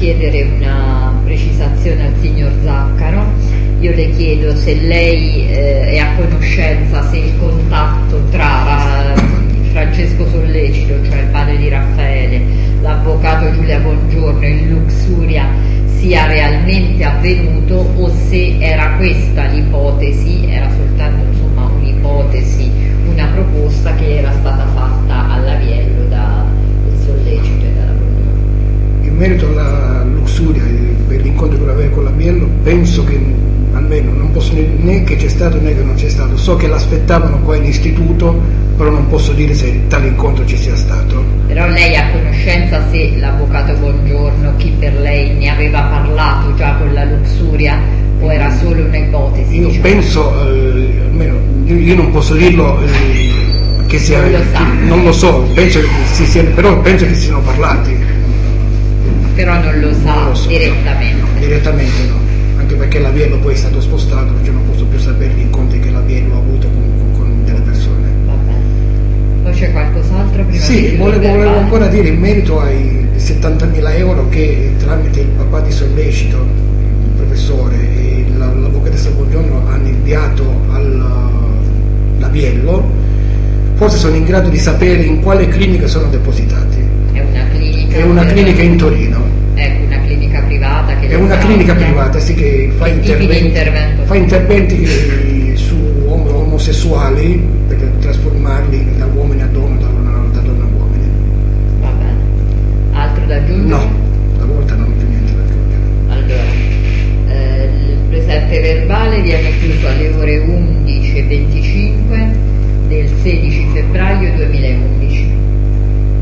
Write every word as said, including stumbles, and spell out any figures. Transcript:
chiedere una precisazione al signor Zaccaro. Io le chiedo se lei eh, è a conoscenza se il contatto tra uh, Francesco Sollecito, cioè il padre di Raffaele, l'avvocato Giulia Bongiorno in Luxuria sia realmente avvenuto o se era questa l'ipotesi, era soltanto insomma un'ipotesi, una proposta che era stata fatta all'Aviello da il Sollecito e dalla Bongiorno. In merito alla Luxuria per l'incontro che aveva con l'Aviello, penso che almeno non posso né, né che c'è stato né che non c'è stato. So che l'aspettavano qua in istituto, però non posso dire se tale incontro ci sia stato. Però lei ha conoscenza se l'avvocato Bongiorno, chi per lei ne aveva parlato già con la Luxuria o era solo un'ipotesi? Io diciamo? penso, eh, almeno io, io non posso dirlo eh, che sia, non lo sa. Che, non lo so, penso che si sia, però penso che siano parlati. Però non lo sa non lo so, direttamente. No, direttamente no, anche perché l'Aviello poi è stato spostato, perché non posso più sapere gli incontri che l'Aviello ha avuto con, con, con delle persone. Va bene. Poi c'è qualcos'altro prima Sì, di volevo, volevo ancora dire in merito ai settantamila euro che tramite il papà di Sollecito, il professore e la, l'avvocatessa Bongiorno hanno inviato all'Aviello. Forse sono in grado di sapere in quale clinica sono depositati. È una clinica, è una per... clinica in Torino. Ecco, una clinica privata che è una clinica privata, sì, che fa interventi, fa interventi su om- omosessuali per trasformarli da uomini a donna, da donna, da donna a uomini. Va bene. Altro da aggiungere? No, stavolta non ho più niente da aggiungere. Allora, eh, il presente verbale viene chiuso alle ore undici e venticinque